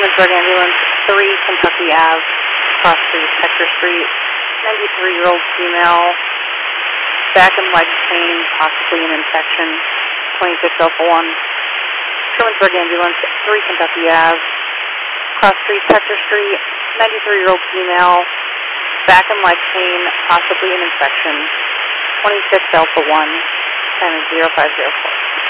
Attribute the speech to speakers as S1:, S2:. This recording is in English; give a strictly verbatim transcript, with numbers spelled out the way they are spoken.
S1: Trumansburg Ambulance, three Kentucky Ave, cross street, Hector Street, ninety-three-year-old female, back and leg pain, possibly an infection, twenty-six Alpha one. Trumansburg Ambulance, three Kentucky Ave, cross street, Hector Street, ninety-three-year-old female, back and leg pain, possibly an infection, twenty-six Alpha one, and zero five zero four.